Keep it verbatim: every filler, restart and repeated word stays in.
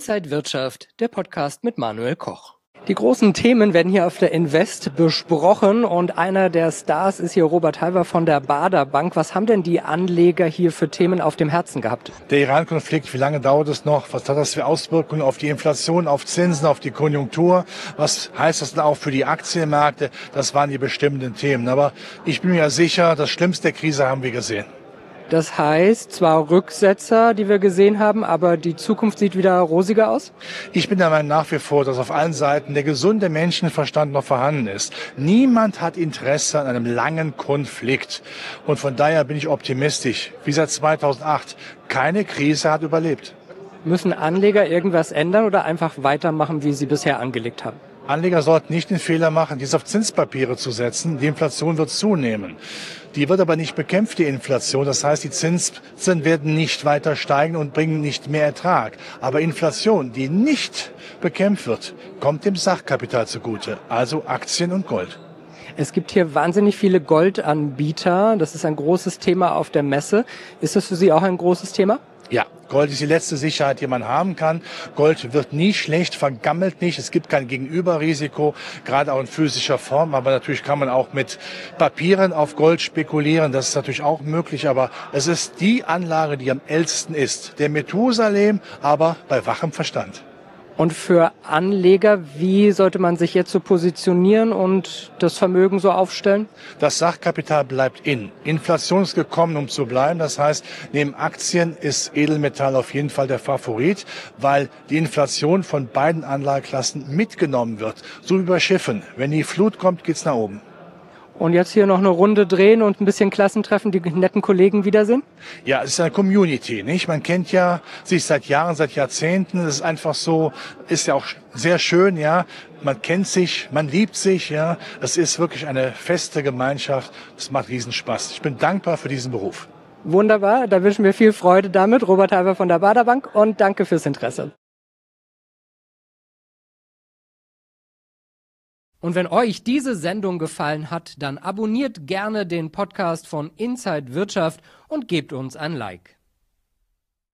Inside Wirtschaft, der Podcast mit Manuel Koch. Die großen Themen werden hier auf der Invest besprochen und einer der Stars ist hier Robert Halver von der Baader Bank. Was haben denn die Anleger hier für Themen auf dem Herzen gehabt? Der Iran-Konflikt, wie lange dauert es noch? Was hat das für Auswirkungen auf die Inflation, auf Zinsen, auf die Konjunktur? Was heißt das dann auch für die Aktienmärkte? Das waren die bestimmenden Themen. Aber ich bin mir sicher, das Schlimmste der Krise haben wir gesehen. Das heißt, zwar Rücksetzer, die wir gesehen haben, aber die Zukunft sieht wieder rosiger aus? Ich bin der Meinung nach wie vor, dass auf allen Seiten der gesunde Menschenverstand noch vorhanden ist. Niemand hat Interesse an einem langen Konflikt. Und von daher bin ich optimistisch. Wie seit zweitausendacht. Keine Krise hat überlebt. Müssen Anleger irgendwas ändern oder einfach weitermachen, wie sie bisher angelegt haben? Anleger sollten nicht den Fehler machen, dies auf Zinspapiere zu setzen. Die Inflation wird zunehmen. Die wird aber nicht bekämpft, die Inflation. Das heißt, die Zinsen werden nicht weiter steigen und bringen nicht mehr Ertrag. Aber Inflation, die nicht bekämpft wird, kommt dem Sachkapital zugute, also Aktien und Gold. Es gibt hier wahnsinnig viele Goldanbieter. Das ist ein großes Thema auf der Messe. Ist das für Sie auch ein großes Thema? Ja, Gold ist die letzte Sicherheit, die man haben kann. Gold wird nie schlecht, vergammelt nicht. Es gibt kein Gegenüberrisiko, gerade auch in physischer Form. Aber natürlich kann man auch mit Papieren auf Gold spekulieren. Das ist natürlich auch möglich. Aber es ist die Anlage, die am ältesten ist. Der Methusalem, aber bei wachem Verstand. Und für Anleger, wie sollte man sich jetzt so positionieren und das Vermögen so aufstellen? Das Sachkapital bleibt in. Inflation ist gekommen, um zu bleiben. Das heißt, neben Aktien ist Edelmetall auf jeden Fall der Favorit, weil die Inflation von beiden Anlageklassen mitgenommen wird. So wie bei Schiffen. Wenn die Flut kommt, geht's nach oben. Und jetzt hier noch eine Runde drehen und ein bisschen Klassentreffen, die netten Kollegen wiedersehen? Ja, es ist eine Community, nicht? Man kennt ja sich seit Jahren, seit Jahrzehnten. Es ist einfach so, ist ja auch sehr schön, ja. Man kennt sich, man liebt sich, ja. Es ist wirklich eine feste Gemeinschaft. Es macht Riesenspaß. Ich bin dankbar für diesen Beruf. Wunderbar, da wünschen wir viel Freude damit. Robert Halver von der Baader Bank und danke fürs Interesse. Und wenn euch diese Sendung gefallen hat, dann abonniert gerne den Podcast von Inside Wirtschaft und gebt uns ein Like.